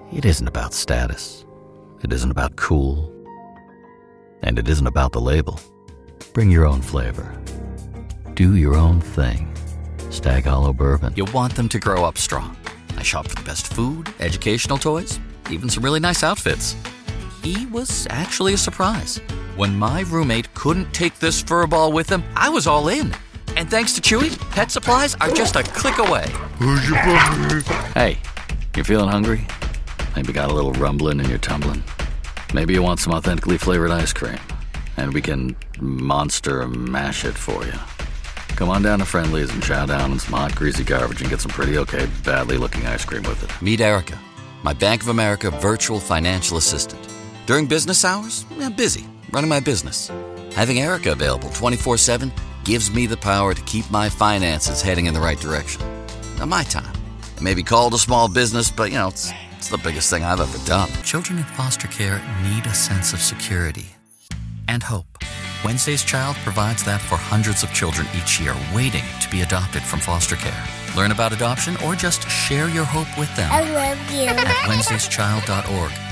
It isn't about status. It isn't about cool. And it isn't about the label. Bring your own flavor. Do your own thing. Stag Hollow Bourbon. You want them to grow up strong. I shopped for the best food, educational toys, even some really nice outfits. He was actually a surprise. When my roommate couldn't take this fur ball with him, I was all in. And thanks to Chewy, pet supplies are just a click away. Hey, you feeling hungry? Maybe got a little rumbling in your tumbling. Maybe you want some authentically flavored ice cream, and we can monster mash it for you. Come on down to Friendly's and chow down on some hot, greasy garbage and get some pretty okay, badly-looking ice cream with it. Meet Erica, my Bank of America virtual financial assistant. During business hours, I'm busy, running my business. Having Erica available 24/7 gives me the power to keep my finances heading in the right direction. Now, my time. It may be called a small business, but, it's the biggest thing I've ever done. Children in foster care need a sense of security and hope. Wednesday's Child provides that for hundreds of children each year waiting to be adopted from foster care. Learn about adoption or just share your hope with them. I love you. At WednesdaysChild.org.